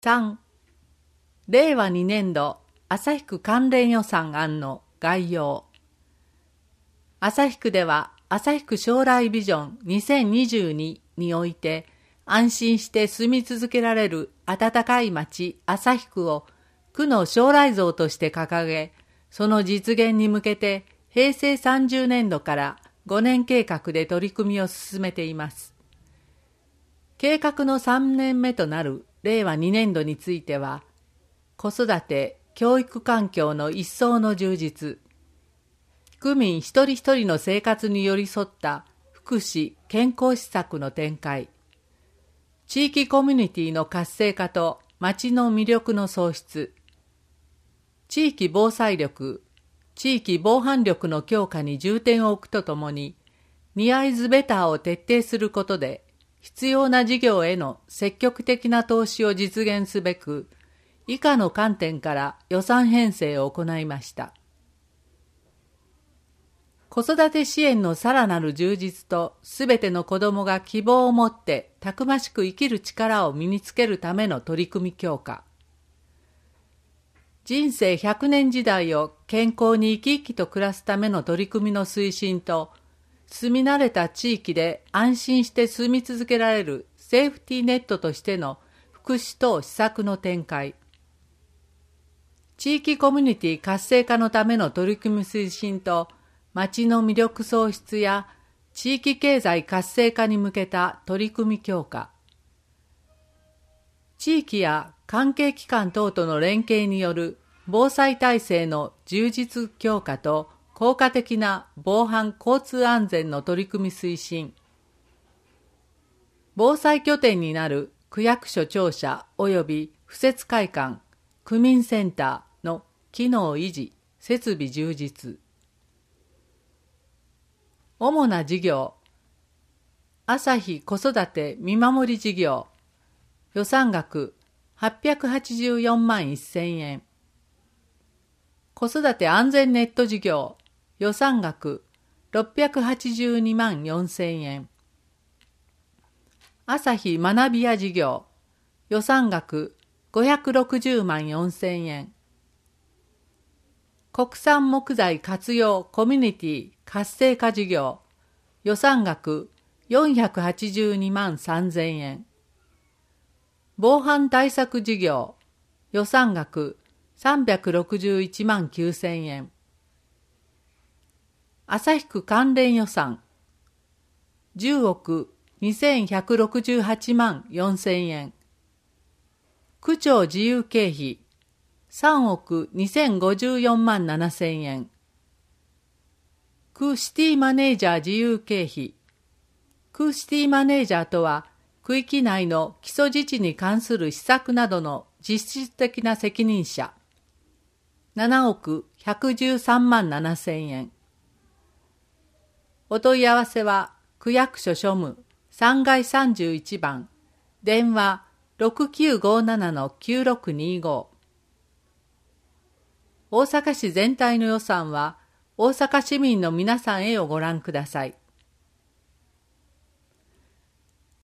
3、令和2年度旭区関連予算案の概要。旭区では旭区将来ビジョン2022において安心して住み続けられる温かい町旭区を区の将来像として掲げ、その実現に向けて平成30年度から5年計画で取り組みを進めています。計画の3年目となる令和2年度については、子育て・教育環境の一層の充実、区民一人一人の生活に寄り添った福祉・健康施策の展開、地域コミュニティの活性化と町の魅力の創出、地域防災力、地域防犯力の強化に重点を置くとともに、ニアイズベターを徹底することで、必要な事業への積極的な投資を実現すべく、以下の観点から予算編成を行いました。子育て支援のさらなる充実と、すべての子どもが希望を持ってたくましく生きる力を身につけるための取り組み強化。人生100年時代を健康に生き生きと暮らすための取り組みの推進と、住み慣れた地域で安心して住み続けられるセーフティーネットとしての福祉等施策の展開、地域コミュニティ活性化のための取り組み推進と、町の魅力創出や地域経済活性化に向けた取り組み強化、地域や関係機関等との連携による防災体制の充実強化と効果的な防犯交通安全の取り組み推進、防災拠点になる区役所庁舎及び敷設会館、区民センターの機能維持、設備充実。主な事業、朝日子育て見守り事業、予算額884万1000円。子育て安全ネット事業、予算額682万4000円。朝日学び屋事業、予算額560万4000円。国産木材活用コミュニティ活性化事業、予算額482万3000円。防犯対策事業、予算額361万9000円。旭区関連予算、10億2168万4000円。区長自由経費、3億2054万7000円。区シティマネージャー自由経費。区シティマネージャーとは、区域内の基礎自治に関する施策などの実質的な責任者。7億113万7000円。お問い合わせは、区役所庶務3階31番、電話6957-9625。大阪市全体の予算は、大阪市民の皆さんへをご覧ください。